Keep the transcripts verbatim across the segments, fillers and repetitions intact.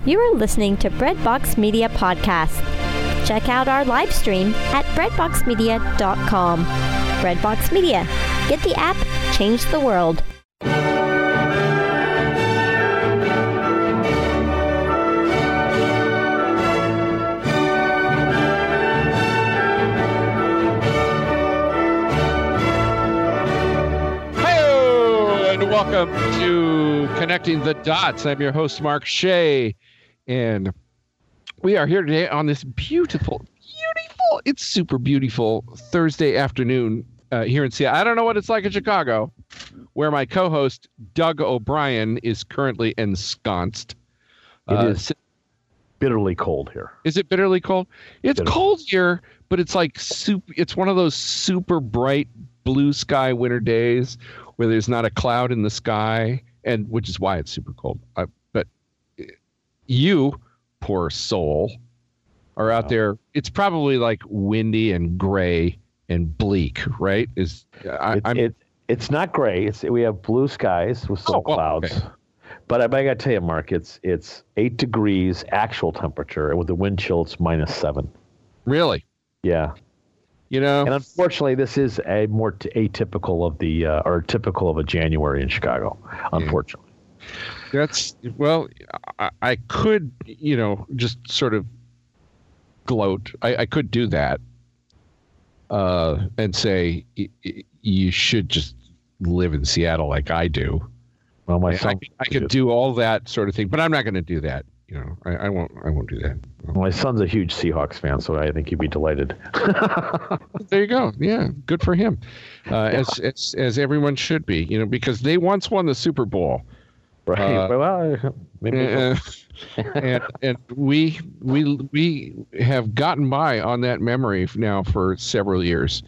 You are listening to Breadbox Media Podcast. Check out our live stream at breadbox media dot com. Breadbox Media. Get the app, change the world. Welcome to Connecting the Dots. I'm your host, Mark Shea, and we are here today on this beautiful, beautiful, it's super beautiful Thursday afternoon uh, here in Seattle. I don't know what it's like in Chicago, where my co-host, Doug O'Brien, is currently ensconced. It uh, is bitterly cold here. Is it bitterly cold? It's Bitterly. cold here, but it's like super, it's one of those super bright blue sky winter days where there's not a cloud in the sky, and which is why it's super cold. Uh, but you, poor soul, are out Wow. there. It's probably like windy and gray and bleak, right? Is I, It, I'm it, it's not gray. It's we have blue skies with some Oh, well, clouds. okay. But I, but I got to tell you, Mark, it's it's eight degrees actual temperature, and with the wind chill, it's minus seven. really, Yeah, you know, and unfortunately, this is a more t- atypical of the uh, or typical of a January in Chicago. Unfortunately, that's well, I, I could, you know, just sort of gloat. I, I could do that, uh, and say y- y- you should just live in Seattle like I do. well, my I, son, I could do all that sort of thing, but I'm not going to do that. You know, I, I won't. I won't do that. my son's a huge Seahawks fan, so I think he'd be delighted. There you go. Yeah, good for him. Uh, as as as everyone should be. You know, because they once won the Super Bowl. Right? Uh, well, maybe. Uh, and and we we we have gotten by on that memory now for several years.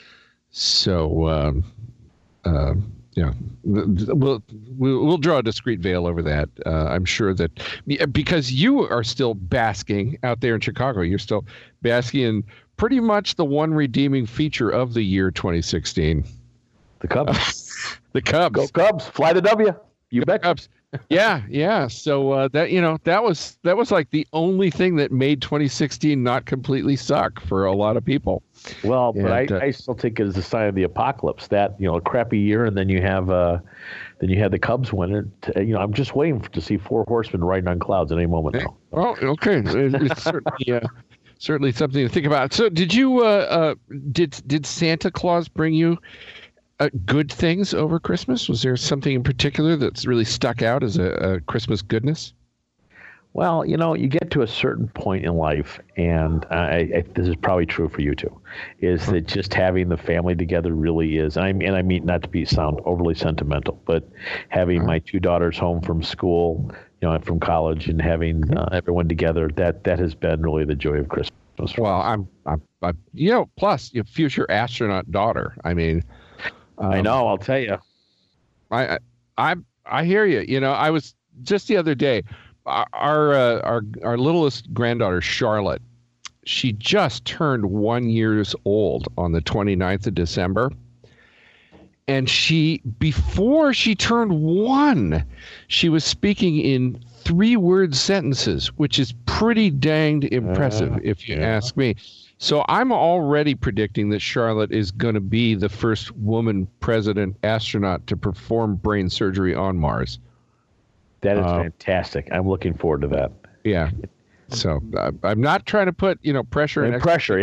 So um, uh, yeah, we'll we'll we'll draw a discreet veil over that. Uh, I'm sure that because you are still basking out there in Chicago, you're still basking in pretty much the one redeeming feature of the year twenty sixteen. the Cubs. The Cubs. Go Cubs! Fly to W. You bet. Cubs. Yeah, yeah. So uh, that you know that was that was like the only thing that made twenty sixteen not completely suck for a lot of people. Well, but And, I, uh, I still think it is a sign of the apocalypse that, you know, a crappy year, and then you have uh, then you have the Cubs win it. You know, I'm just waiting for, to see four horsemen riding on clouds at any moment now. Well, okay, it, it's certainly uh, certainly something to think about. So, did you uh, uh, did did Santa Claus bring you uh, good things over Christmas? Was there something in particular that's really stuck out as a, a Christmas goodness? Well, you know, you get to a certain point in life, and I, I, this is probably true for you too, is that just having the family together really is. And I, and I mean, not to be sound overly sentimental, but having my two daughters home from school, you know, from college, and having uh, everyone together, that that has been really the joy of Christmas. Well, I'm, I'm, I'm you know, plus your future astronaut daughter. I mean, um, I know. I'll tell you. I, I, I, I hear you. You know, I was just the other day. Our uh, our our littlest granddaughter Charlotte, she just turned one years old on the twenty-ninth of December, and she before she turned one, she was speaking in three-word sentences, which is pretty danged impressive, Uh, if you yeah. ask me. So I'm already predicting that Charlotte is going to be the first woman president astronaut to perform brain surgery on Mars. That is Uh, fantastic. I'm looking forward to that. Yeah. So uh, I'm not trying to put, you know, pressure And and pressure.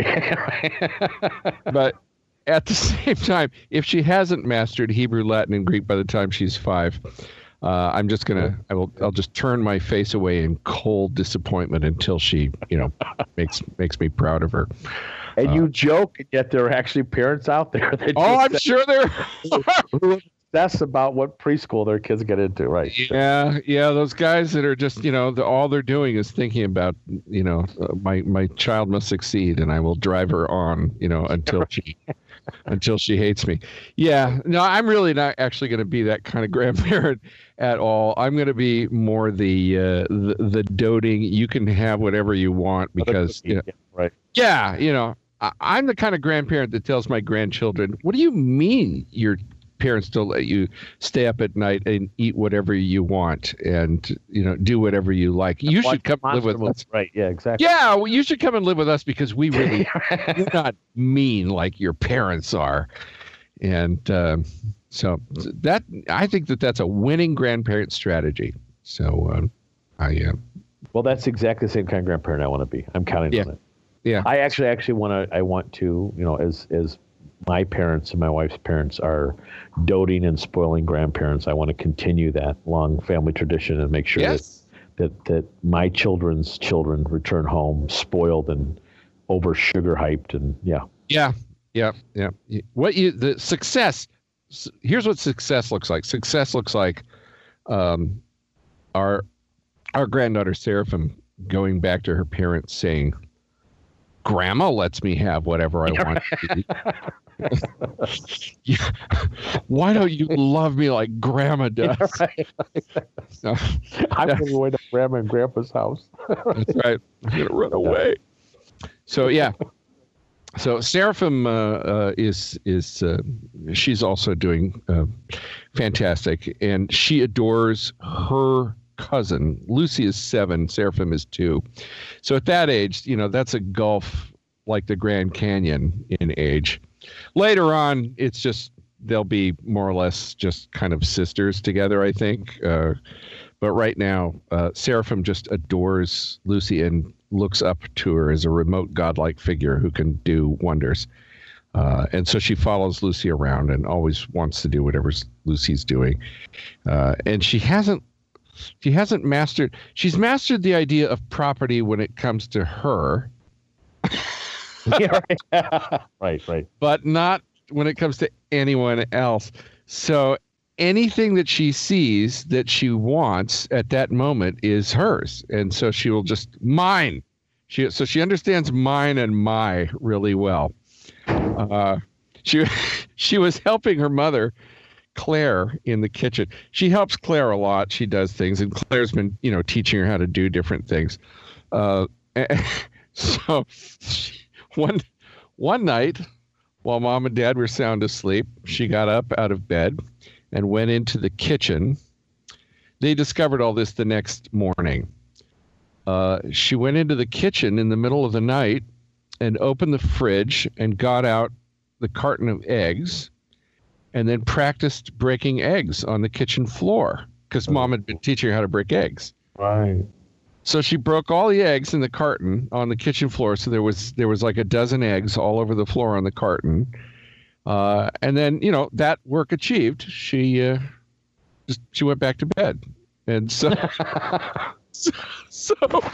but at the same time, if she hasn't mastered Hebrew, Latin, and Greek by the time she's five, uh, I'm just gonna, I will, I'll just turn my face away in cold disappointment until she, you know, makes makes me proud of her. And you joke, and yet there are actually parents out there that Oh, I'm just sure there. who obsess about what preschool their kids get into, right? Yeah, yeah, those guys that are just, you know, the, all they're doing is thinking about, you know, uh, my my child must succeed, and I will drive her on, you know, until she until she hates me. Yeah, no, I'm really not actually going to be that kind of grandparent at all. I'm going to be more the, uh, the the doting. You can have whatever you want because, you know, Yeah, right. yeah, you know, I, I'm the kind of grandparent that tells my grandchildren, "What do you mean you're parents don't let you stay up at night and eat whatever you want and, you know, do whatever you like. You should come live with us. Right. Yeah, exactly. Yeah. Well, you should come and live with us because we really, we're not mean like your parents are. And um, so that, I think that that's a winning grandparent strategy. So um, I, uh, well, that's exactly the same kind of grandparent I want to be. I'm counting yeah. on it. Yeah. I actually, actually want to, I want to, you know, as, as, my parents and my wife's parents are doting and spoiling grandparents. I want to continue that long family tradition and make sure yes. that, that that my children's children return home spoiled and over sugar hyped and yeah. Yeah, yeah, yeah. What you the success? Here's what success looks like. Success looks like um, our our granddaughter Seraphim going back to her parents saying, "Grandma lets me have whatever I want to eat." Yeah. Why don't you love me like Grandma does? Yeah, right. So, I'm going away to Grandma and Grandpa's house. That's right. I'm going to run away. So yeah. So Seraphim uh, uh, is is uh, she's also doing uh, fantastic, and she adores her cousin. Lucy is seven. Seraphim is two. So at that age, you know, that's a gulf like the Grand Canyon in age. Later on, it's just they'll be more or less just kind of sisters together, I think. Uh, but right now, uh, Seraphim just adores Lucy and looks up to her as a remote godlike figure who can do wonders. Uh, and so she follows Lucy around and always wants to do whatever Lucy's doing. Uh, and she hasn't she hasn't mastered she's mastered the idea of property when it comes to her. Yeah, right. right, right. But not when it comes to anyone else. So anything that she sees that she wants at that moment is hers. And so she will just mine. She so she understands mine and my really well. Uh, she she was helping her mother, Claire, in the kitchen. She helps Claire a lot. She does things, and Claire's been, you know, teaching her how to do different things. Uh, so she, One one night, while Mom and Dad were sound asleep, she got up out of bed and went into the kitchen. They discovered all this the next morning. Uh, she went into the kitchen in the middle of the night and opened the fridge and got out the carton of eggs and then practiced breaking eggs on the kitchen floor because Mom had been teaching her how to break eggs. Right. So she broke all the eggs in the carton on the kitchen floor. So there was there was like a dozen eggs all over the floor on the carton. Uh, and then, you know, that work achieved, she uh, just she went back to bed. And so so, so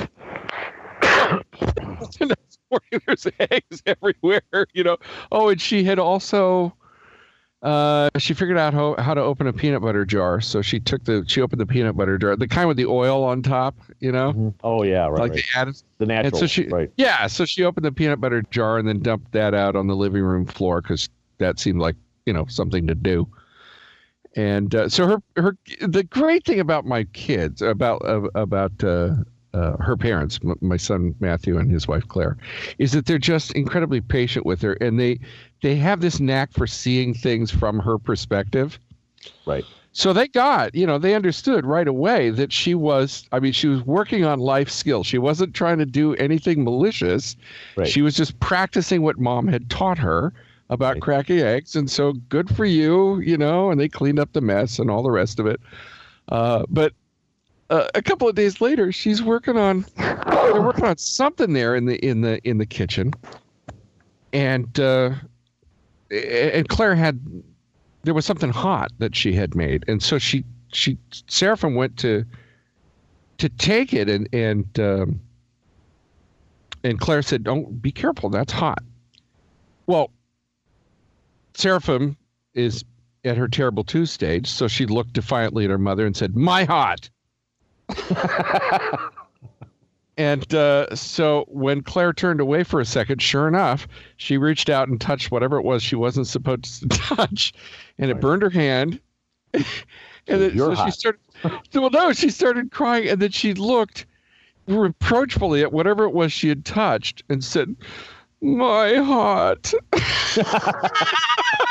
the next morning there's eggs everywhere, you know. Oh, and she had also Uh, she figured out how, how to open a peanut butter jar. So she took the, she opened the peanut butter jar, the kind with the oil on top, you know? Mm-hmm. Oh yeah. Right. Like right. the added, the natural. and so she, right. Yeah. So she opened the peanut butter jar and then dumped that out on the living room floor because that seemed like, you know, something to do. And uh, so her, her, the great thing about my kids, about, uh, about, uh, Uh, her parents, m- my son Matthew and his wife Claire, is that they're just incredibly patient with her, and they they have this knack for seeing things from her perspective. Right. So they got, you know, they understood right away that she was, I mean, she was working on life skills. She wasn't trying to do anything malicious. Right. She was just practicing what Mom had taught her about right. cracking eggs. And so good for you, you know, and they cleaned up the mess and all the rest of it. Uh, but Uh, a couple of days later, she's working on they're working on something there in the in the in the kitchen, and uh, and Claire had there was something hot that she had made, and so she she Seraphim went to to take it, and and um, and Claire said, "Don't be careful, that's hot." Well, Seraphim is at her terrible two stage, so she looked defiantly at her mother and said, "My hot." And uh, so when Claire turned away for a second, sure enough, she reached out and touched whatever it was she wasn't supposed to touch, and it right. burned her hand. And then, so hot. she started. Well, no, she started crying, and then she looked reproachfully at whatever it was she had touched and said, "My heart."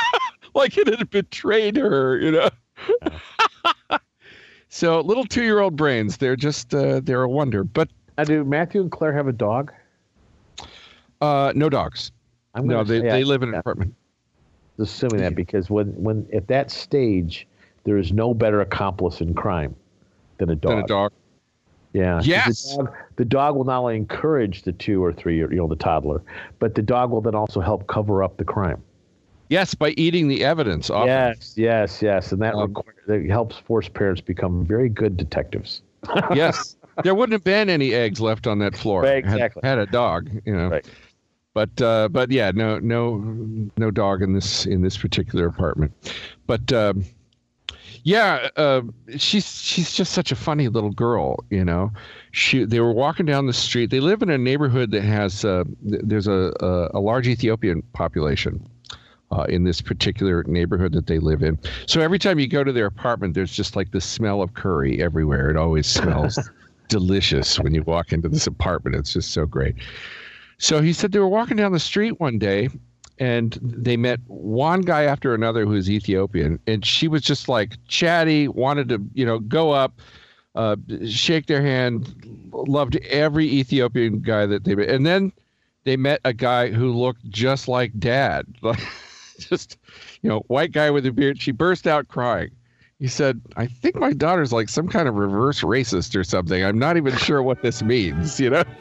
like it had betrayed her, you know. Yeah. So little two-year-old brains, they're just uh, they're a wonder. But uh, do Matthew and Claire have a dog? Uh, no dogs. I'm no, they, say, they I, live in an yeah. apartment. Assuming that because when, when at that stage, there is no better accomplice in crime than a dog. Than a dog. Yeah. Yes. The dog, the dog will not only encourage the two or three, you know, the toddler, but the dog will then also help cover up the crime. Yes, by eating the evidence. Often. Yes, yes, yes, and that, Um, requires, that helps force parents become very good detectives. Yes, there wouldn't have been any eggs left on that floor. Right, exactly. Had, had a dog, you know. Right. But uh, but yeah, no no no dog in this in this particular apartment. But um, yeah, uh, she's she's just such a funny little girl, you know. She they were walking down the street. They live in a neighborhood that has uh, there's a, a a large Ethiopian population. Uh, in this particular neighborhood that they live in. So every time you go to their apartment, there's just like the smell of curry everywhere. It always smells delicious when you walk into this apartment. It's just so great. So he said they were walking down the street one day and they met one guy after another who was Ethiopian. And she was just like chatty, wanted to, you know, go up, uh, shake their hand, loved every Ethiopian guy that they met. And then they met a guy who looked just like Dad. Just, you know, white guy with a beard. She burst out crying. He said, I think my daughter's like some kind of reverse racist or something. I'm not even sure what this means, you know?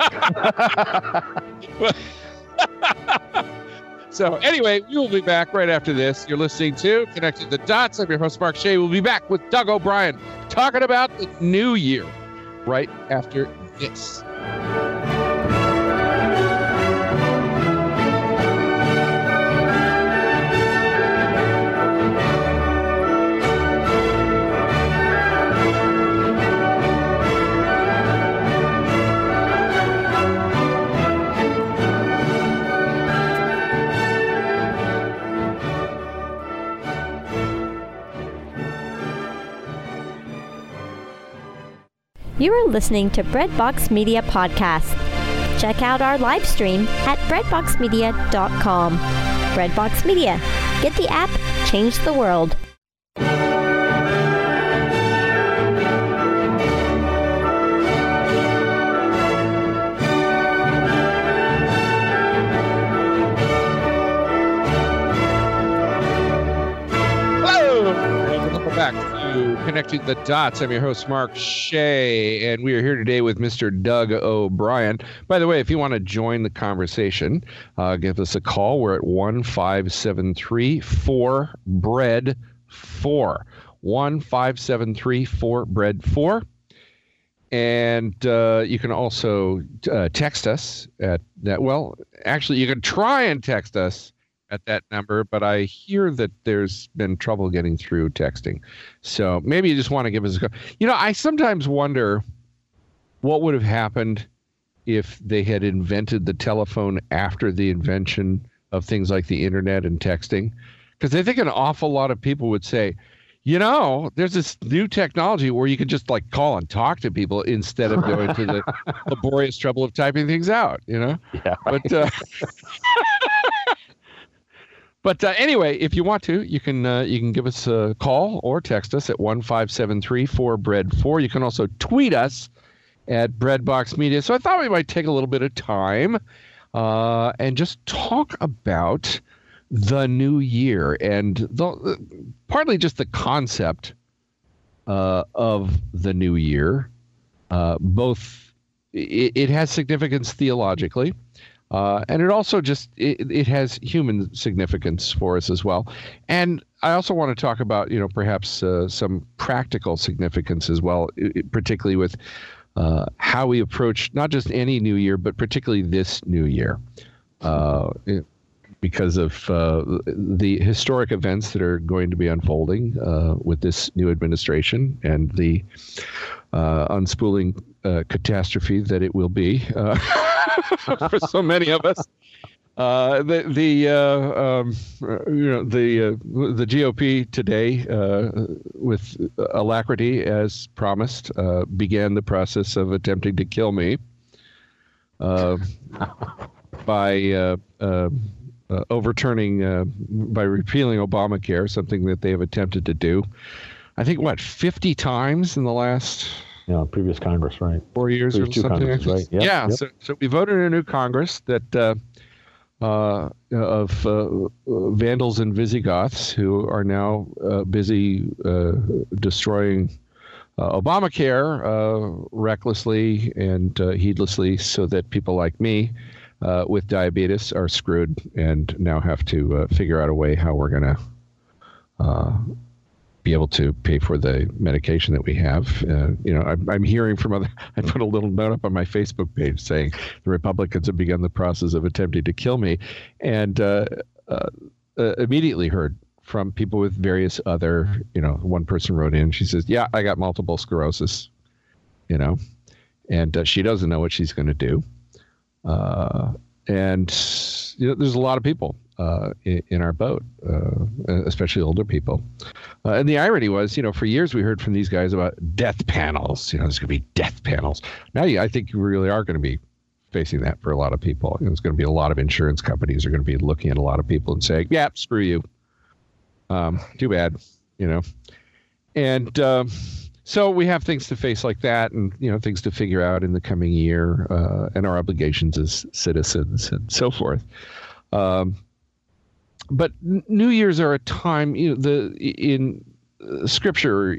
So anyway, we will be back right after this. You're listening to Connecting the Dots. I'm your host, Mark Shea. We'll be back with Doug O'Brien talking about the new year right after this. You are listening to Breadbox Media Podcast. Check out our live stream at breadbox media dot com. Breadbox Media. Get the app, change the world. Back to Connecting the Dots. I'm your host, Mark Shea, and we are here today with Mister Doug O'Brien. By the way, if you want to join the conversation, uh, give us a call. We're at one five seven three four bread four. one five seven three four bread four. And uh, you can also uh, text us at that. Well, actually, you can try and text us at that number, but I hear that there's been trouble getting through texting. So maybe you just want to give us a call. You know, I sometimes wonder what would have happened if they had invented the telephone after the invention of things like the internet and texting. Because I think an awful lot of people would say, you know, there's this new technology where you can just like call and talk to people instead of going to the laborious trouble of typing things out, you know? Yeah. Right. But, uh, But uh, anyway, if you want to, you can uh, you can give us a call or text us at one five seven three four bread four. You can also tweet us at Breadbox Media. So I thought we might take a little bit of time uh, and just talk about the new year and the, partly just the concept uh, of the new year. Uh, both it, it has significance theologically. Uh, and it also just, it, it has human significance for us as well. And I also want to talk about, you know, perhaps uh, some practical significance as well, it, particularly with uh, how we approach not just any new year, but particularly this new year. Uh, it, because of uh, the historic events that are going to be unfolding uh, with this new administration and the uh, unspooling uh, catastrophe that it will be. Uh, for so many of us, uh, the the uh, um, you know the uh, the G O P today, uh, with alacrity as promised, uh, began the process of attempting to kill me uh, by uh, uh, uh, overturning uh, by repealing Obamacare, something that they have attempted to do. I think what fifty times in the last yeah previous Congress, right? Four years previous or something. Right? Yep, yeah. Yep. So so we voted in a new Congress that uh, uh, of uh, Vandals and Visigoths who are now uh, busy uh, destroying uh, Obamacare uh, recklessly and uh, heedlessly, so that people like me uh, with diabetes are screwed and now have to uh, figure out a way how we're going to uh, be able to pay for the medication that we have. Uh, you know, I'm, I'm hearing from other, I put a little note up on my Facebook page saying the Republicans have begun the process of attempting to kill me, and uh, uh, uh, immediately heard from people with various other, you know, one person wrote in, she says, yeah, I got multiple sclerosis, you know, and uh, she doesn't know what she's going to do. Uh, and, you know, there's a lot of people uh, in, in our boat, uh, especially older people. Uh, and the irony was, you know, for years we heard from these guys about death panels. You know, there's going to be death panels. Now, I think you really are going to be facing that for a lot of people. You know, there's going to be a lot of insurance companies are going to be looking at a lot of people and saying, yeah, screw you. Um, too bad, you know. And um, so we have things to face like that, and, you know, things to figure out in the coming year, uh, and our obligations as citizens and so forth. Um, but New Year's are a time, you know, the in uh, Scripture,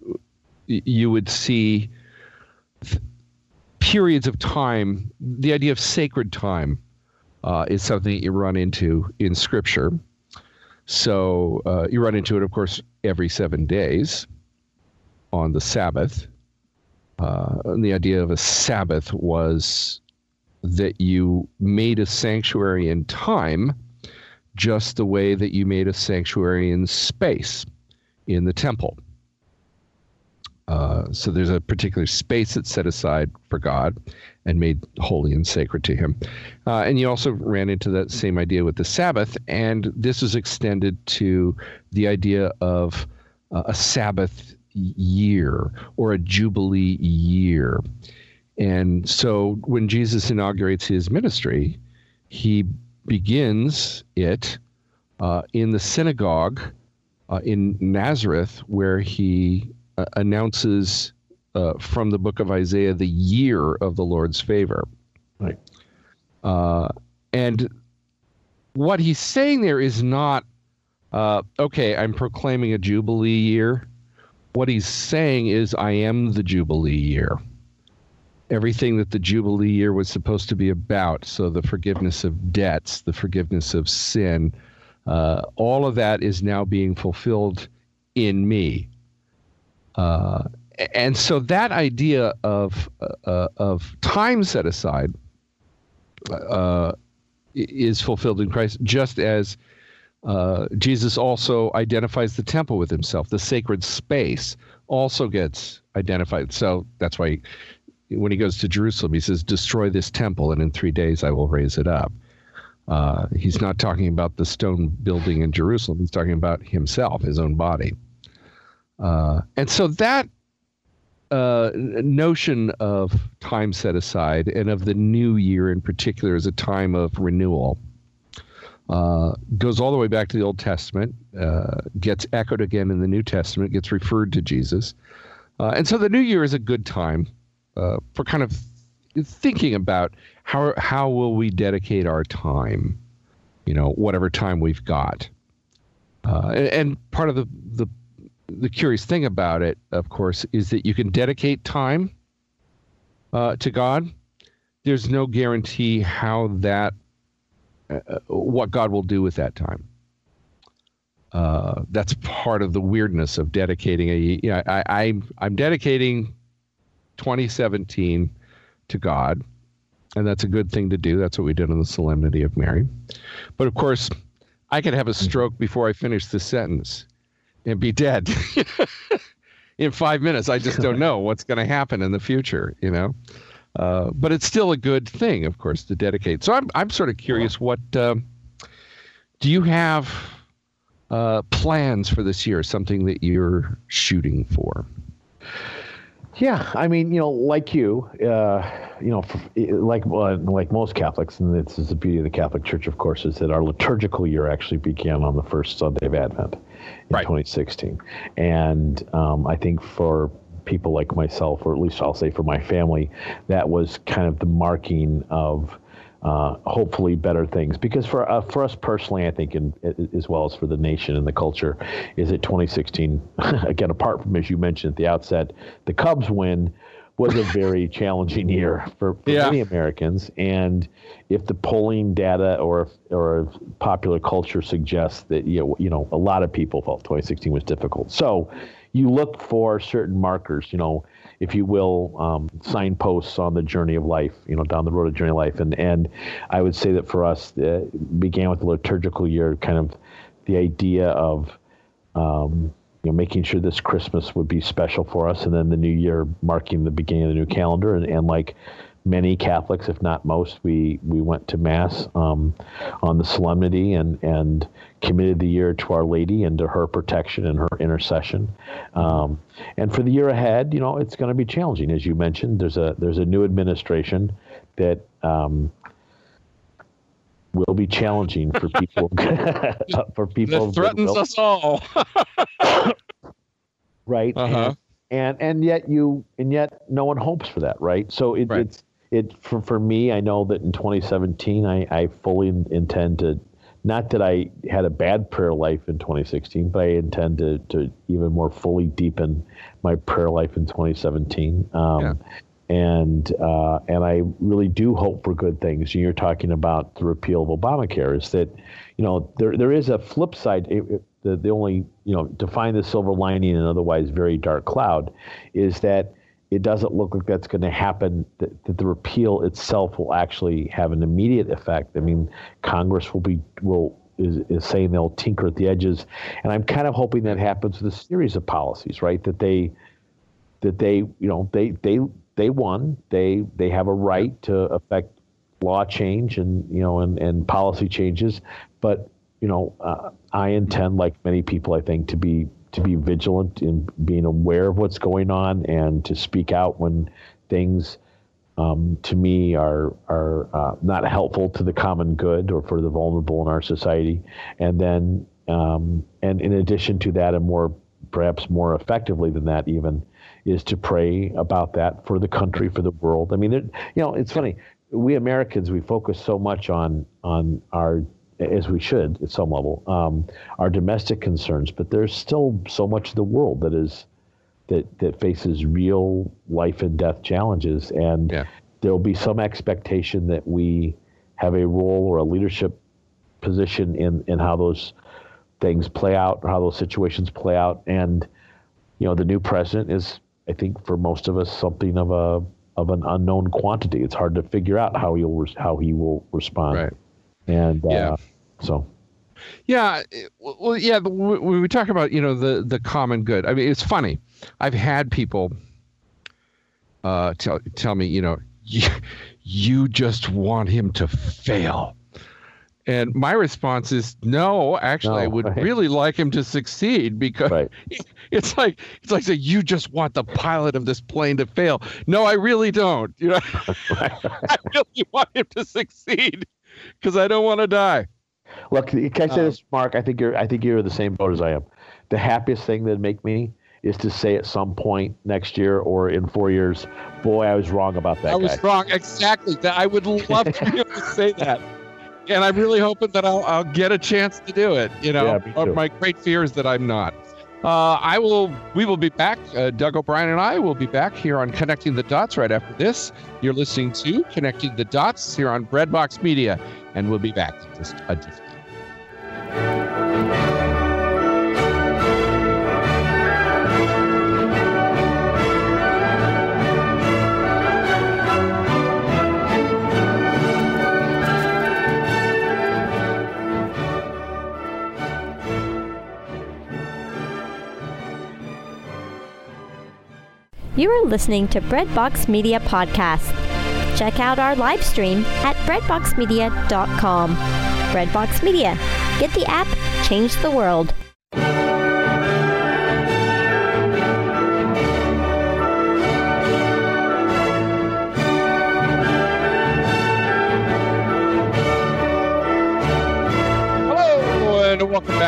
you would see th- periods of time. The idea of sacred time uh, is something that you run into in Scripture. So uh, you run into it, of course, every seven days on the Sabbath. Uh, and the idea of a Sabbath was that you made a sanctuary in time just the way that you made a sanctuary in space in the temple. Uh, so there's a particular space that's set aside for God and made holy and sacred to him. Uh, and you also ran into that same idea with the Sabbath, and this is extended to the idea of uh, a Sabbath year or a Jubilee year. And so when Jesus inaugurates his ministry, he begins it uh, in the synagogue uh, in Nazareth, where he uh, announces uh, from the book of Isaiah the year of the Lord's favor. Right. Uh, and what he's saying there is not, uh, okay, I'm proclaiming a Jubilee year. What he's saying is, I am the Jubilee year. Everything that the Jubilee year was supposed to be about, so the forgiveness of debts, the forgiveness of sin, uh, all of that is now being fulfilled in me. Uh, and so that idea of uh, of time set aside uh, is fulfilled in Christ, just as uh, Jesus also identifies the temple with himself. The sacred space also gets identified. So that's why he, when he goes to Jerusalem, he says, destroy this temple, and in three days I will raise it up. Uh, he's not talking about the stone building in Jerusalem. He's talking about himself, his own body. Uh, and so that uh, notion of time set aside, and of the new year in particular as a time of renewal, uh, goes all the way back to the Old Testament, uh, gets echoed again in the New Testament, gets referred to Jesus. Uh, and so the new year is a good time uh, for kind of thinking about how how will we dedicate our time, you know, whatever time we've got. Uh, and, and part of the, the the curious thing about it, of course, is that you can dedicate time uh, to God. There's no guarantee how that, uh, what God will do with that time. Uh, that's part of the weirdness of dedicating a, you know, I, I, I'm dedicating twenty seventeen to God, and that's a good thing to do. That's what we did on the Solemnity of Mary. But of course, I could have a stroke before I finish this sentence and be dead in five minutes. I just don't know what's going to happen in the future, you know. Uh, but it's still a good thing, of course, to dedicate. So I'm I'm sort of curious, what um, do you have uh, plans for this year? Something that you're shooting for? Yeah, I mean, you know, like you, uh, you know, like uh, like most Catholics, and this is the beauty of the Catholic Church, of course, is that our liturgical year actually began on the first Sunday of Advent in right. twenty sixteen. And um, I think for people like myself, or at least I'll say for my family, that was kind of the marking of uh, hopefully better things. Because for uh, for us personally, I think, in, as well as for the nation and the culture, is that twenty sixteen, again, apart from, as you mentioned at the outset, the Cubs win, was a very challenging year for, for yeah. many Americans. And if the polling data or or popular culture suggests that, you know, you know, a lot of people felt twenty sixteen was difficult. So you look for certain markers, you know, if you will, um, signposts on the journey of life, you know, down the road of journey of life. And, and I would say that for us, uh, began with the liturgical year, kind of the idea of, um, you know, making sure this Christmas would be special for us, and then the new year marking the beginning of the new calendar. And, and like many Catholics, if not most, we, we went to Mass um, on the solemnity and, and committed the year to Our Lady and to her protection and her intercession. Um, and for the year ahead, you know, it's going to be challenging. As you mentioned, there's a there's a new administration that um, will be challenging for people. for people that threatens us all. Right. Uh-huh. And, and and yet you and yet no one hopes for that, right? So it, right. it's it for for me. I know that in twenty seventeen, I, I fully intend to, not that I had a bad prayer life in twenty sixteen, but I intend to to even more fully deepen my prayer life in twenty seventeen. Um, yeah. And uh, and I really do hope for good things. You're talking about the repeal of Obamacare. Is that, you know, there there is a flip side. It, it, the the only, you know, to find the silver lining in an otherwise very dark cloud is that it doesn't look like that's going to happen. That, that the repeal itself will actually have an immediate effect. I mean, Congress will be will is is saying they'll tinker at the edges, and I'm kind of hoping that happens with a series of policies, right? That they that they you know they they. They won. They they have a right to affect law change and you know and, and policy changes. But you know, uh, I intend, like many people, I think, to be to be vigilant in being aware of what's going on and to speak out when things, um, to me, are are uh, not helpful to the common good or for the vulnerable in our society. And then, um, and in addition to that, and more perhaps more effectively than that, even, is to pray about that for the country, for the world. I mean, it, you know, it's funny. We Americans, we focus so much on on our, as we should at some level, um, our domestic concerns, but there's still so much of the world that is that that faces real life and death challenges, and yeah. there will be some expectation that we have a role or a leadership position in in how those things play out, or how those situations play out. And you know, the new president is, I think, for most of us, something of a of an unknown quantity. It's hard to figure out how he'll how he will respond. Right. And yeah. uh, so. Yeah. Well, yeah. When we talk about, you know, the the common good, I mean, it's funny. I've had people uh, tell tell me, you know, you, you just want him to fail. And my response is, no, actually, no, I would right. really like him to succeed, because right. it's like it's like saying, you just want the pilot of this plane to fail. No, I really don't. You know, I really want him to succeed because I don't want to die. Look, can I say um, this, Mark? I think you're I think you're the same boat as I am. The happiest thing that'd make me is to say at some point next year or in four years, boy, I was wrong about that I guy. was wrong. Exactly. I would love to be able to say that. And I'm really hoping that I'll, I'll get a chance to do it. You know, yeah, my great fear is that I'm not. Uh, I will. We will be back. Uh, Doug O'Brien and I will be back here on Connecting the Dots right after this. You're listening to Connecting the Dots here on Breadbox Media, and we'll be back in just a different. You are listening to Breadbox Media Podcast. Check out our live stream at breadbox media dot com. Breadbox Media. Get the app, change the world.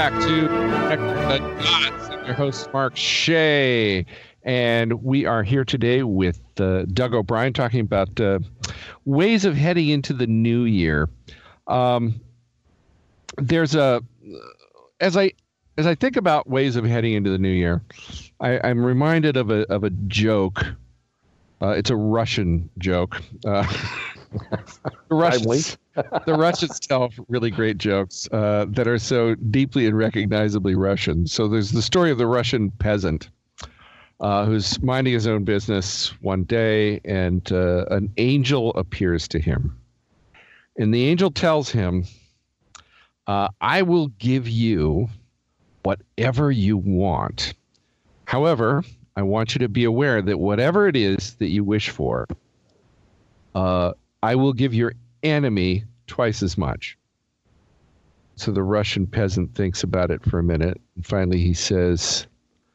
back to the Dots. I'm your host, Mark Shea, and we are here today with uh, Doug O'Brien talking about uh, ways of heading into the new year. Um, there's a as I as I think about ways of heading into the new year, I, I'm reminded of a of a joke. Uh, it's a Russian joke. Uh, the Russians, the Russians tell really great jokes uh, that are so deeply and recognizably Russian. So there's the story of the Russian peasant uh, who's minding his own business one day, and uh, an angel appears to him. And the angel tells him, uh, I will give you whatever you want. However, I want you to be aware that whatever it is that you wish for, uh, I will give your enemy twice as much. So the Russian peasant thinks about it for a minute, and finally he says,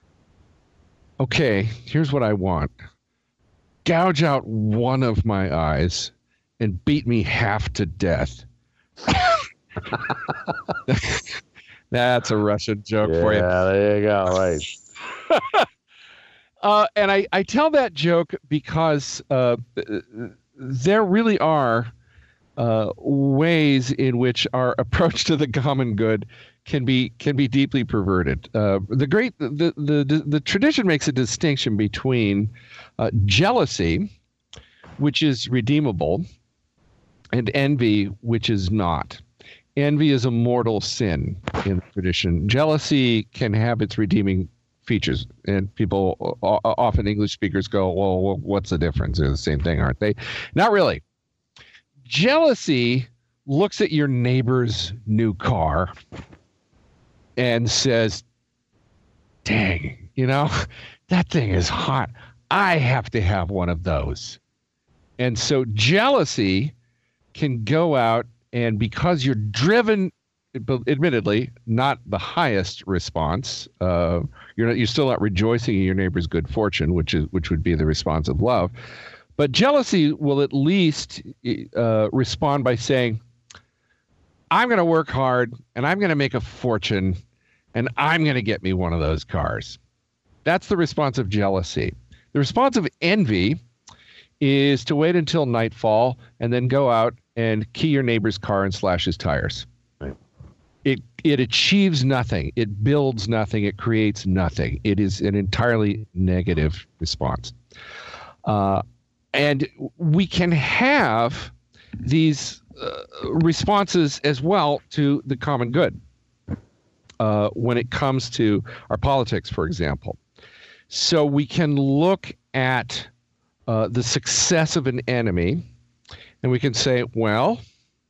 okay, here's what I want. Gouge out one of my eyes and beat me half to death. That's a Russian joke yeah, for you. Yeah, there you go, right. uh, and I, I tell that joke because uh, there really are uh, ways in which our approach to the common good can be can be deeply perverted. Uh, the great the, the the the tradition makes a distinction between uh, jealousy, which is redeemable, and envy, which is not. Envy is a mortal sin in the tradition. Jealousy can have its redeeming features, and people, often English speakers, go, well, what's the difference? They're the same thing, aren't they? Not really. Jealousy looks at your neighbor's new car and says, dang, you know, that thing is hot. I have to have one of those. And so jealousy can go out, and because you're driven, admittedly, not the highest response, uh, you're not, you're still not rejoicing in your neighbor's good fortune, which is which would be the response of love. But jealousy will at least uh, respond by saying, I'm going to work hard, and I'm going to make a fortune, and I'm going to get me one of those cars. That's the response of jealousy. The response of envy is to wait until nightfall and then go out and key your neighbor's car and slash his tires. Right. It it achieves nothing. It builds nothing. It creates nothing. It is an entirely negative response. Uh, and we can have these uh, responses as well to the common good uh, when it comes to our politics, for example. So we can look at uh, the success of an enemy, and we can say, well,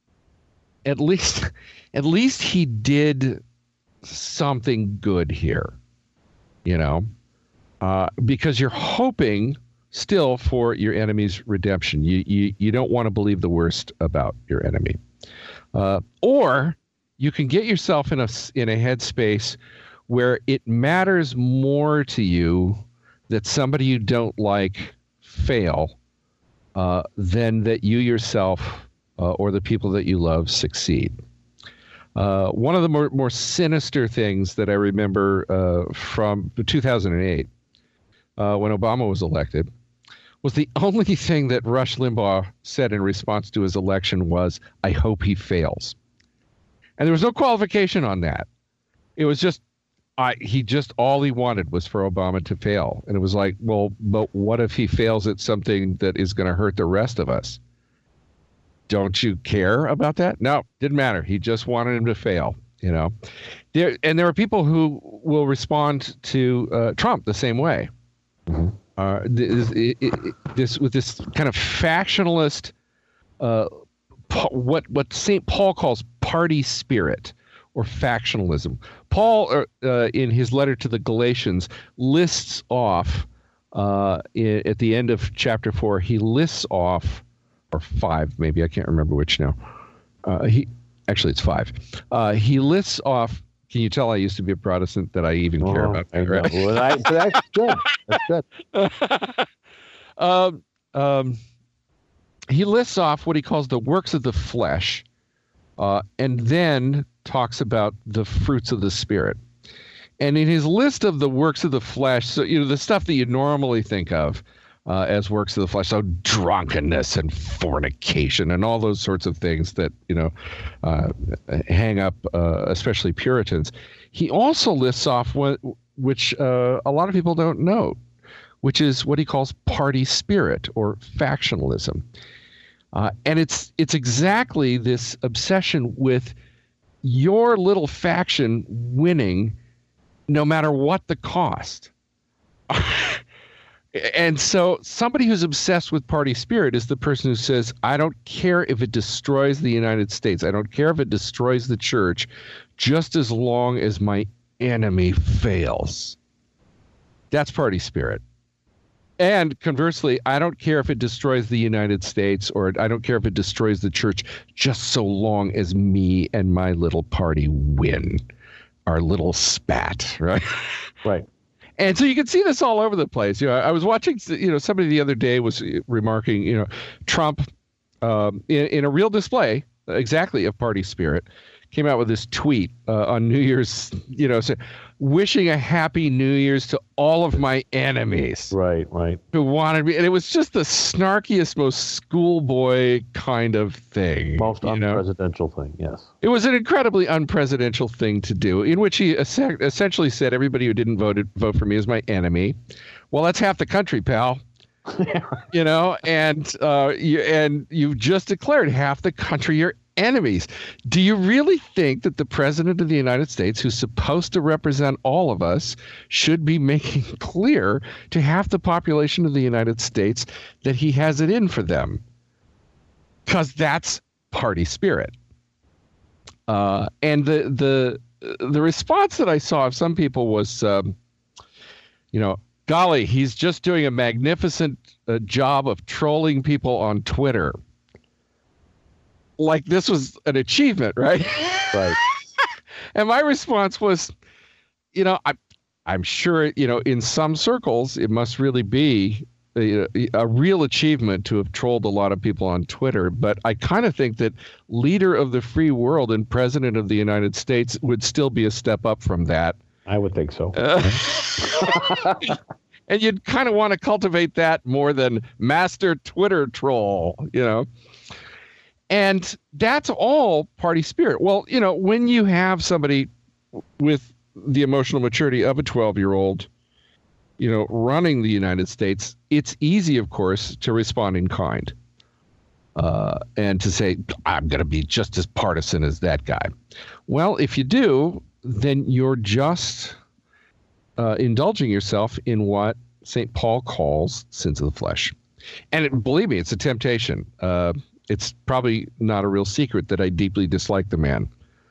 at least at least he did something good here, you know, uh, because you're hoping still for your enemy's redemption. You you, you don't want to believe the worst about your enemy. Uh, or you can get yourself in a, in a headspace where it matters more to you that somebody you don't like fail Uh, than that you yourself uh, or the people that you love succeed. Uh, one of the more, more sinister things that I remember uh, from two thousand eight, uh, when Obama was elected, was the only thing that Rush Limbaugh said in response to his election was, I hope he fails. And there was no qualification on that. It was just, I, he just, all he wanted was for Obama to fail. And it was like, well, but what if he fails at something that is going to hurt the rest of us? Don't you care about that? No, didn't matter. He just wanted him to fail, you know. There, and there are people who will respond to uh, Trump the same way. Mm-hmm. Uh, this, it, it, this with this kind of factionalist, uh, what what Saint Paul calls party spirit, or factionalism. Paul, uh, in his letter to the Galatians, lists off, uh, in, at the end of chapter four, he lists off, or five, maybe, I can't remember which now. Uh, he Actually, it's five. Uh, he lists off, can you tell I used to be a Protestant that I even oh, care about that, right? Well, I, that's good. That's good. um, um, he lists off what he calls the works of the flesh, uh, and then talks about the fruits of the Spirit. And in his list of the works of the flesh, so, you know, the stuff that you normally think of uh, as works of the flesh, so drunkenness and fornication and all those sorts of things that, you know, uh, hang up, uh, especially Puritans. He also lists off what, which uh, a lot of people don't know, which is what he calls party spirit or factionalism. Uh, and it's it's exactly this obsession with your little faction winning no matter what the cost. And so somebody who's obsessed with party spirit is the person who says, I don't care if it destroys the United States. I don't care if it destroys the church, just as long as my enemy fails. That's party spirit. And conversely, I don't care if it destroys the United States, or I don't care if it destroys the church, just so long as me and my little party win our little spat, right? Right. And so you can see this all over the place. You know, I was watching, you know, somebody the other day was remarking, you know, Trump um, in, in a real display exactly of party spirit came out with this tweet uh, on New Year's, you know, so, wishing a happy New Year's to all of my enemies. Right, right. Who wanted me. And it was just the snarkiest, most schoolboy kind of thing. Most you unpresidential know? thing, yes. It was an incredibly unpresidential thing to do, in which he es- essentially said everybody who didn't vote, vote for me is my enemy. Well, that's half the country, pal. You know, and uh, you, and you've just declared half the country your enemies. Do you really think that the president of the United States, who's supposed to represent all of us, should be making clear to half the population of the United States that he has it in for them? Because that's party spirit. Uh, and the the the response that I saw of some people was, um, you know, golly, he's just doing a magnificent uh, job of trolling people on Twitter. Like this was an achievement, right? Right. And my response was, you know, I, I'm sure, you know, in some circles, it must really be a, a real achievement to have trolled a lot of people on Twitter. But I kind of think that leader of the free world and president of the United States would still be a step up from that. I would think so. Uh, and you'd kind of want to cultivate that more than master Twitter troll, you know. And that's all party spirit. Well, you know, when you have somebody with the emotional maturity of a twelve-year-old, you know, running the United States, it's easy, of course, to respond in kind uh, and to say, I'm going to be just as partisan as that guy. Well, if you do, then you're just uh, indulging yourself in what Saint Paul calls sins of the flesh. And it, believe me, it's a temptation. Uh, It's probably not a real secret that I deeply dislike the man.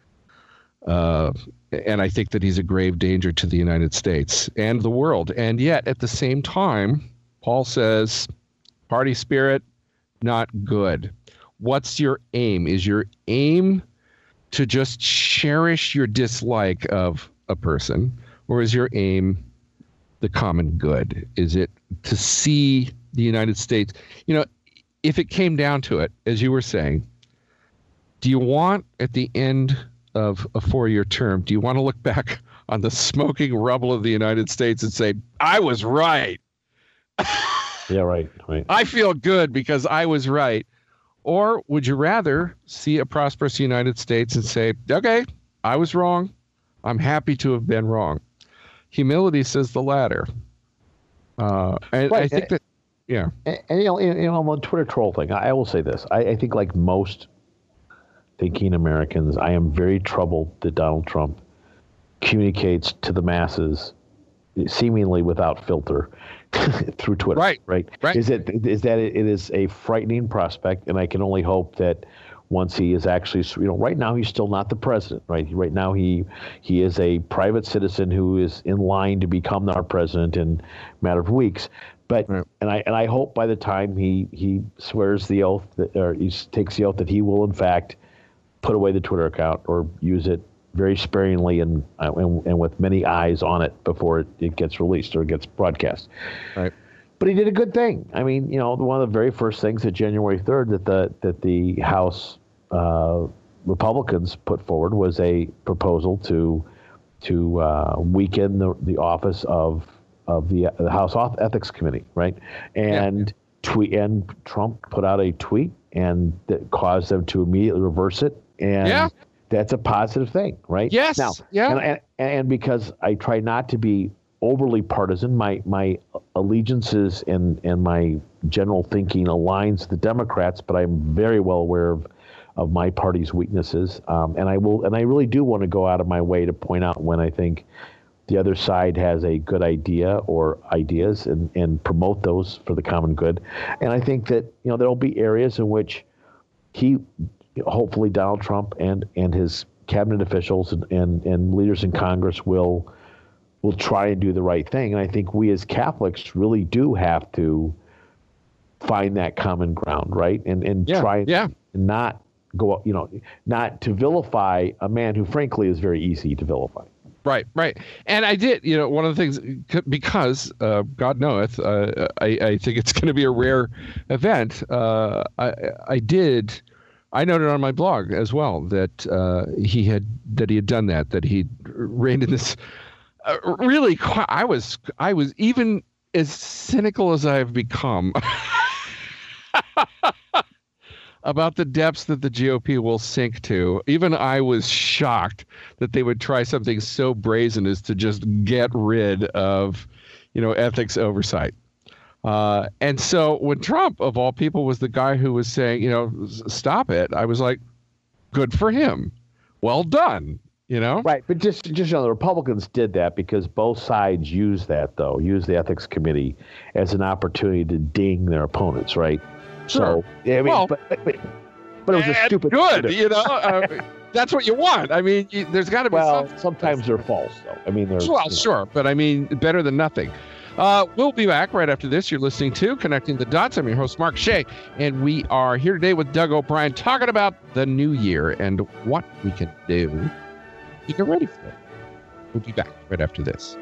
Uh, and I think that he's a grave danger to the United States and the world. And yet, at the same time, Paul says, party spirit, not good. What's your aim? Is your aim to just cherish your dislike of a person? Or is your aim the common good? Is it to see the United States? You know, if it came down to it, as you were saying, do you want at the end of a four-year term, do you want to look back on the smoking rubble of the United States and say, I was right? Yeah, right, right. I feel good because I was right. Or would you rather see a prosperous United States and say, okay, I was wrong. I'm happy to have been wrong. Humility says the latter. Uh, and right. I think that, yeah. And, and you know, you know, on the Twitter troll thing, I, I will say this. I, I think like most thinking Americans, I am very troubled that Donald Trump communicates to the masses seemingly without filter through Twitter. Right. Right. Right. Is it is that it is a frightening prospect, and I can only hope that once he is actually, you know, right now he's still not the president, right? Right now he he is a private citizen who is in line to become our president in a matter of weeks. But right. and I and I hope by the time he he swears the oath that, or he takes the oath that he will in fact put away the Twitter account or use it very sparingly and uh, and, and with many eyes on it before it, it gets released or gets broadcast. Right. But he did a good thing. I mean, you know, one of the very first things at January third that the that the House uh, Republicans put forward was a proposal to to uh, weaken the the office of of the, the House Ethics Committee, right? And yeah. tweet and Trump put out a tweet, and that caused them to immediately reverse it. And yeah. that's a positive thing, right? Yes. Now, yeah. And, and, and because I try not to be overly partisan, my my allegiances and and my general thinking aligns with the Democrats, but I'm very well aware of of my party's weaknesses, um, and I will, and I really do want to go out of my way to point out when I think the other side has a good idea or ideas, and, and promote those for the common good. And I think that, you know, there'll be areas in which he, hopefully Donald Trump and and his cabinet officials and, and, and leaders in Congress will will try and do the right thing. And I think we as Catholics really do have to find that common ground, right? And and yeah, try yeah. and not go, you know, not to vilify a man who, frankly, is very easy to vilify. Right, right. And I did, you know, one of the things, because uh, God knoweth, uh, I, I think it's going to be a rare event. Uh, I, I did, I noted on my blog as well that uh, he had that he had done that, that he reigned in this. Uh, really, I was, I was even as cynical as I've become about the depths that the G O P will sink to. Even I was shocked that they would try something so brazen as to just get rid of, you know, ethics oversight. Uh, and so when Trump, of all people, was the guy who was saying, you know, stop it, I was like, good for him. Well done. You know? Right. But just, just, you know, the Republicans did that because both sides used that, though, used the ethics committee as an opportunity to ding their opponents, right? Sure. So, yeah, I mean, well, but, but, but it was a stupid. Good, you know. Uh, that's what you want. I mean, you, there's got to be. Well, something. sometimes they're false, though. I mean, they're. Well, you know. sure, but I mean, better than nothing. Uh, we'll be back right after this. You're listening to Connecting the Dots. I'm your host, Mark Shea, and we are here today with Doug O'Brien talking about the new year and what we can do to get ready for it. We'll be back right after this.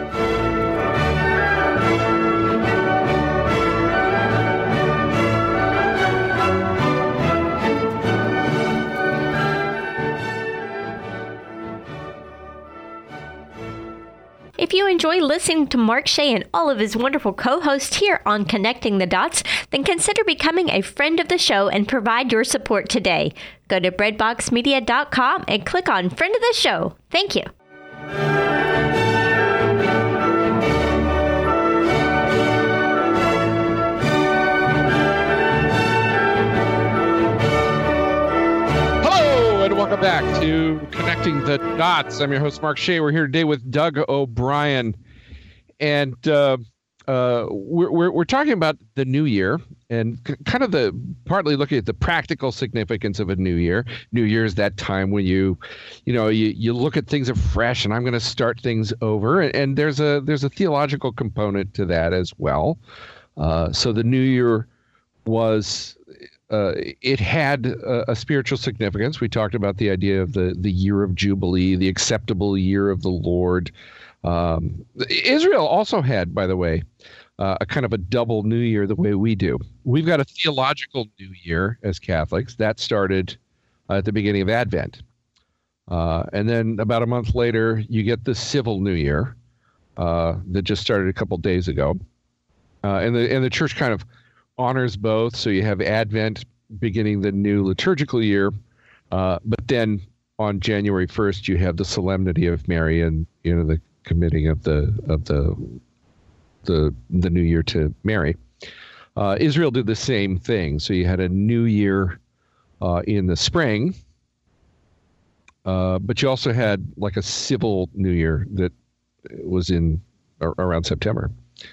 If you enjoy listening to Mark Shea and all of his wonderful co-hosts here on Connecting the Dots, then consider becoming a friend of the show and provide your support today. Go to bread box media dot com and click on Friend of the Show. Thank you. Welcome back to Connecting the Dots. I'm your host, Mark Shea. We're here today with Doug O'Brien. And uh, uh, we're, we're, we're talking about the new year and c- kind of the partly looking at the practical significance of a new year. New Year is that time when you, you know, you, you look at things afresh and I'm going to start things over. And, and there's a there's a theological component to that as well. Uh, so the new year was... Uh, it had a, a spiritual significance. We talked about the idea of the, the year of Jubilee, the acceptable year of the Lord. Um, Israel also had, by the way, uh, a kind of a double new year the way we do. We've got a theological new year as Catholics. That started uh, at the beginning of Advent. Uh, and then about a month later, you get the civil new year uh, that just started a couple days ago. Uh, and the and the church kind of honors both. So you have Advent beginning the new liturgical year, uh, but then on January first you have the Solemnity of Mary and, you know, the committing of the of the the the new year to Mary. Uh, Israel did the same thing. So you had a new year uh, in the spring, uh, but you also had like a civil new year that was in or, around September.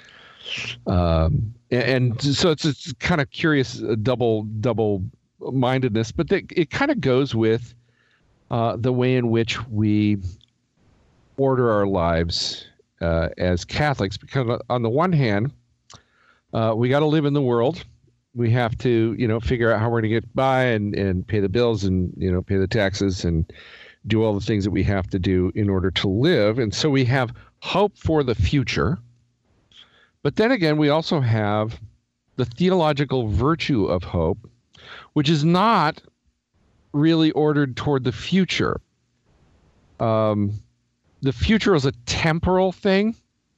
Um, and, and so it's, it's kind of curious, uh, double double mindedness, but the, it kind of goes with uh, the way in which we order our lives uh, as Catholics. Because on the one hand, uh, we got to live in the world. We have to, you know, figure out how we're going to get by and, and pay the bills and, you know, pay the taxes and do all the things that we have to do in order to live. And so we have hope for the future. But then again, we also have the theological virtue of hope, which is not really ordered toward the future. Um, the future is a temporal thing.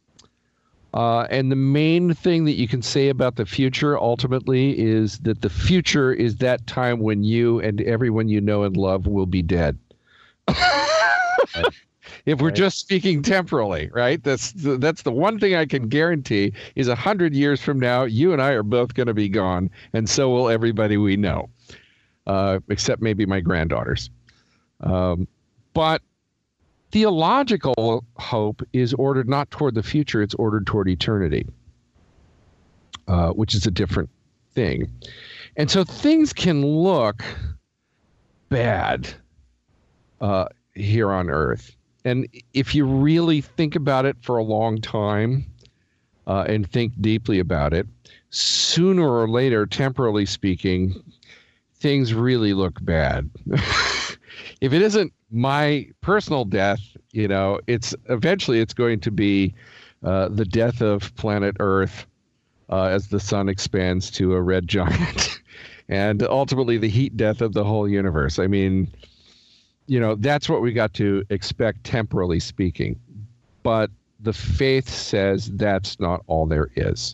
Uh, and the main thing that you can say about the future ultimately is that the future is that time when you and everyone you know and love will be dead. Right. If we're right. just speaking temporally, right? That's the, that's the one thing I can guarantee is a hundred years from now, you and I are both going to be gone, and so will everybody we know, uh, except maybe my granddaughters. Um, but theological hope is ordered not toward the future, it's ordered toward eternity, uh, which is a different thing. And so things can look bad uh, here on earth. And if you really think about it for a long time uh, and think deeply about it, sooner or later, temporally speaking, things really look bad. If it isn't my personal death, you know, it's eventually it's going to be uh, the death of planet Earth uh, as the sun expands to a red giant, and ultimately the heat death of the whole universe. I mean, you know, that's what we got to expect temporally speaking. But the faith says that's not all there is.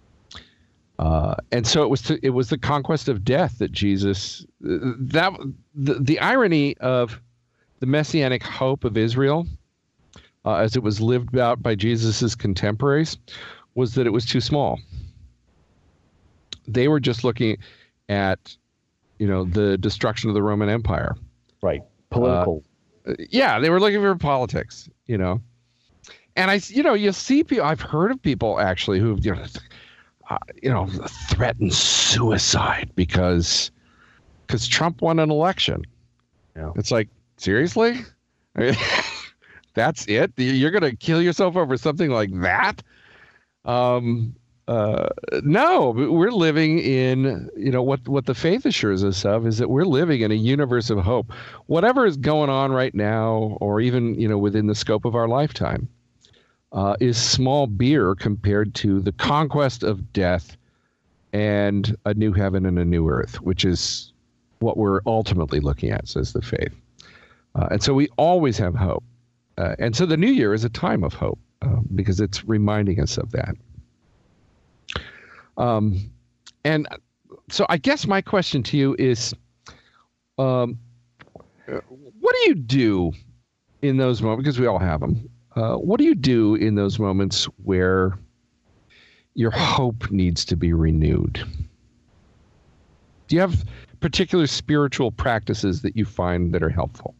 Uh, and so it was to, it was the conquest of death that Jesus, that the, the irony of the messianic hope of Israel, uh, as it was lived out by Jesus's contemporaries, was that it was too small. They were just looking at, you know, the destruction of the Roman Empire. Right. Political. Uh, yeah, they were looking for politics, you know. And I, you know, you see people, I've heard of people actually who've, you know, Uh, you know, threaten suicide because because Trump won an election. Yeah. It's like, seriously? I mean, that's it? You're going to kill yourself over something like that? Um, uh, no, we're living in, you know, what, what the faith assures us of is that we're living in a universe of hope. Whatever is going on right now, or even, you know, within the scope of our lifetime, Uh, is small beer compared to the conquest of death and a new heaven and a new earth, which is what we're ultimately looking at, says the faith. Uh, and so we always have hope. Uh, and so the new year is a time of hope uh, because it's reminding us of that. Um, and so I guess my question to you is, um, what do you do in those moments? Because we all have them. Uh, what do you do in those moments where your hope needs to be renewed? Do you have particular spiritual practices that you find that are helpful?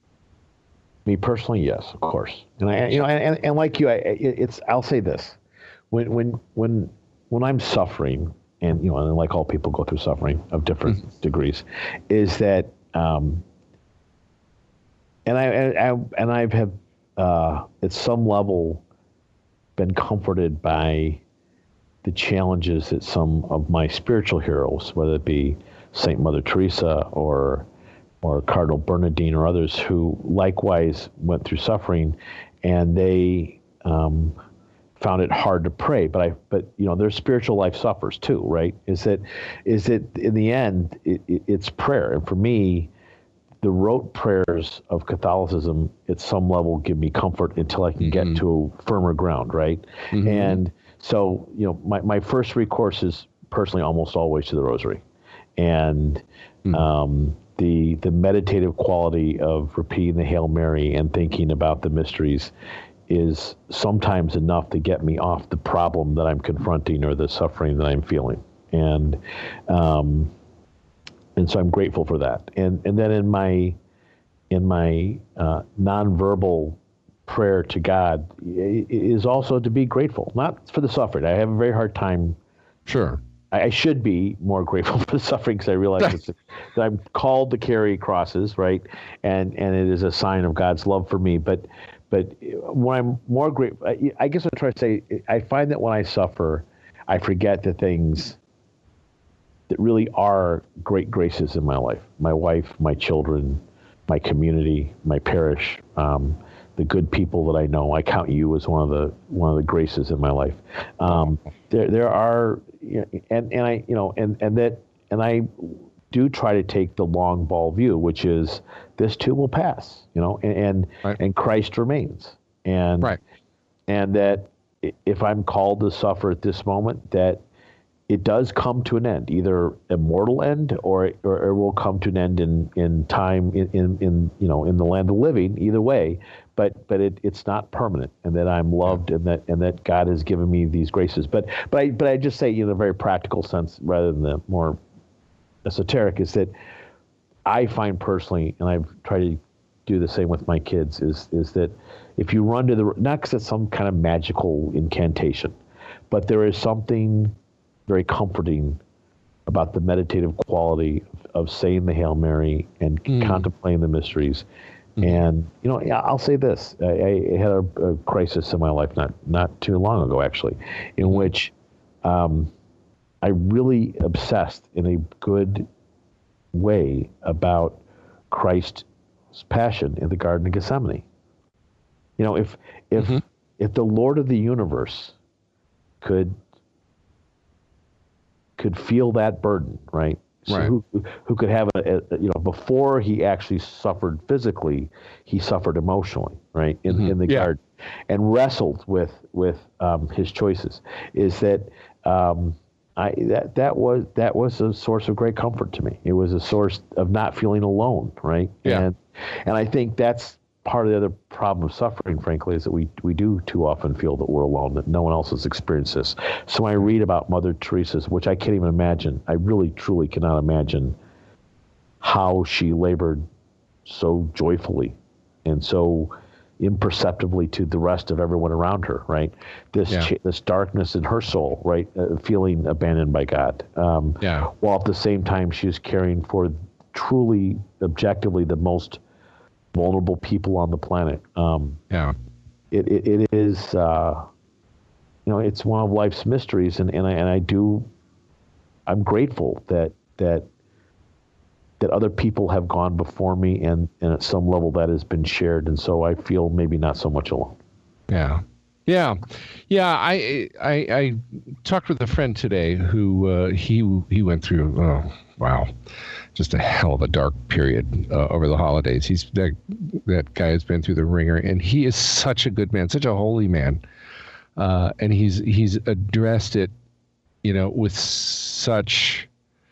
Me personally, yes, of course. And I, you know, and, and like you, I, it's. I'll say this: when when when when I'm suffering, and you know, and like all people go through suffering of different mm-hmm. degrees, is that, um, and I, I and I've had. Uh, at some level, been comforted by the challenges that some of my spiritual heroes, whether it be Saint Mother Teresa or or Cardinal Bernardine or others, who likewise went through suffering, and they um, found it hard to pray. But I, but you know, their spiritual life suffers too, right? Is that, is that in the end, it, it, it's prayer, and for me, the rote prayers of Catholicism at some level give me comfort until I can mm-hmm. get to firmer ground, right? Mm-hmm. And so, you know, my, my first recourse is personally almost always to the Rosary. And mm-hmm. um, the the meditative quality of repeating the Hail Mary and thinking about the mysteries is sometimes enough to get me off the problem that I'm confronting or the suffering that I'm feeling. And um And so I'm grateful for that. And and then in my in my uh, nonverbal prayer to God is also to be grateful, not for the suffering. I have a very hard time. Sure. I, I should be more grateful for the suffering because I realize it's, that I'm called to carry crosses, right? And and it is a sign of God's love for me. But but when I'm more grateful, I, I guess I'm trying to say, I find that when I suffer, I forget the things that really are great graces in my life. My wife, my children, my community, my parish, um, the good people that I know. I count you as one of the one of the graces in my life. Um, there there are, you know, and and I you know and and that and I do try to take the long ball view, which is this too will pass, you know, and and, right. and Christ remains, and right. and that if I'm called to suffer at this moment, that it does come to an end, either a mortal end or or it will come to an end in in time in, in, in you know in the land of the living. Either way, but but it, it's not permanent, and that I'm loved, and that and that God has given me these graces. But but I but I just say, you know, in a very practical sense rather than the more esoteric, is that I find personally, and I've tried to do the same with my kids, is is that if you run to the, not because it's some kind of magical incantation, but there is something very comforting about the meditative quality of saying the Hail Mary and mm. contemplating the mysteries. Mm. And, you know, I'll say this. I, I had a, a crisis in my life not, not too long ago, actually, in which um, I really obsessed in a good way about Christ's passion in the Garden of Gethsemane. You know, if if mm-hmm. if the Lord of the universe could could feel that burden, right? So right. who who could have a, a you know before he actually suffered physically, he suffered emotionally, right? In mm-hmm. in the yeah. garden, and wrestled with with um, his choices. Is that um, I that that was that was a source of great comfort to me. It was a source of not feeling alone, right? Yeah. And and I think that's part of the other problem of suffering, frankly, is that we we do too often feel that we're alone, that no one else has experienced this. So when I read about Mother Teresa's, which I can't even imagine, I really truly cannot imagine how she labored so joyfully and so imperceptibly to the rest of everyone around her, right? This yeah. ch- this darkness in her soul, right? Uh, feeling abandoned by God. Um, yeah. While at the same time she was caring for truly, objectively, the most vulnerable people on the planet. Um, yeah. It, it, it is, uh, you know, it's one of life's mysteries. And, and I, and I do, I'm grateful that, that, that other people have gone before me, and, and at some level that has been shared. And so I feel maybe not so much alone. Yeah. Yeah. Yeah. I, I, I talked with a friend today who, uh, he, he went through, oh, wow, just a hell of a dark period uh, over the holidays. He's that, that guy has been through the ringer, and he is such a good man, such a holy man. Uh, and he's, he's addressed it, you know, with such,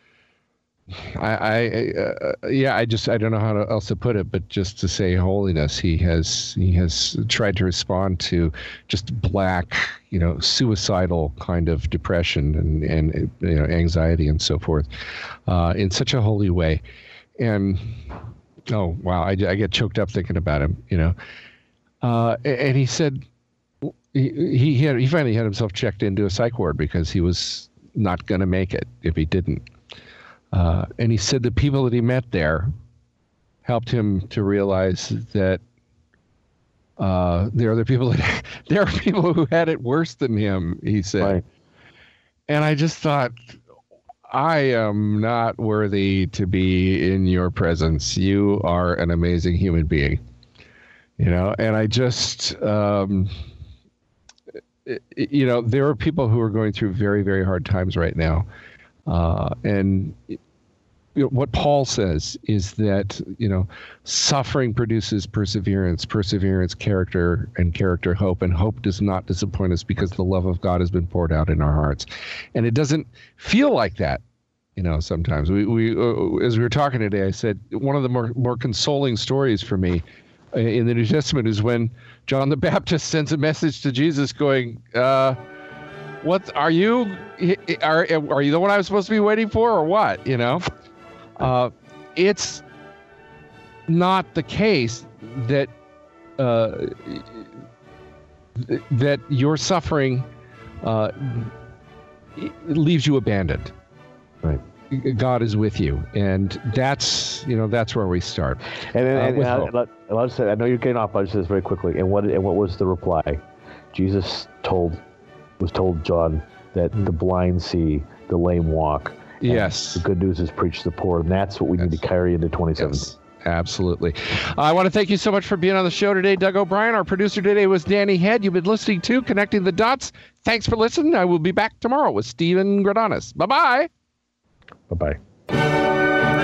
I, I uh, yeah, I just, I don't know how to, else to put it, but just to say holiness, he has, he has tried to respond to just black, you know, suicidal kind of depression and, and you know, anxiety and so forth, uh, in such a holy way. And, oh, wow, I, I get choked up thinking about him, you know. Uh, and he said, he, he, had, he finally had himself checked into a psych ward because he was not going to make it if he didn't. Uh, and he said the people that he met there helped him to realize that uh, there are the people that there are people who had it worse than him. He said, right. And I just thought, I am not worthy to be in your presence. You are an amazing human being, you know. And I just, um, you know, there are people who are going through very, very hard times right now. Uh, and you know, what Paul says is that, you know, suffering produces perseverance, perseverance, character, and character, hope. And hope does not disappoint us because the love of God has been poured out in our hearts. And it doesn't feel like that, you know, sometimes. We, we uh, as we were talking today, I said one of the more, more consoling stories for me in the New Testament is when John the Baptist sends a message to Jesus going, uh, what are you, are, are you the one I was supposed to be waiting for or what? You know, uh, it's not the case that, uh, that your suffering, uh, leaves you abandoned. Right. God is with you. And that's, you know, that's where we start. And, and, uh, and I, I, I, say, I know you're getting off, but I'll just say this very quickly. And what, and what was the reply? Jesus told, was told John that the blind see, the lame walk. Yes. The good news is preached to the poor, and that's what we yes. need to carry into twenty seventeen. Yes, absolutely. I want to thank you so much for being on the show today, Doug O'Brien. Our producer today was Danny Head. You've been listening to Connecting the Dots. Thanks for listening. I will be back tomorrow with Stephen Gradanis. Bye-bye. Bye-bye.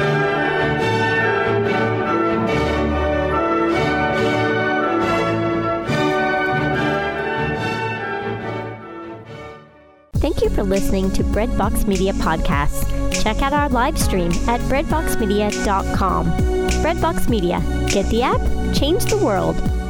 for listening to Breadbox Media Podcasts. Check out our live stream at breadbox media dot com. Breadbox Media. Get the app, change the world.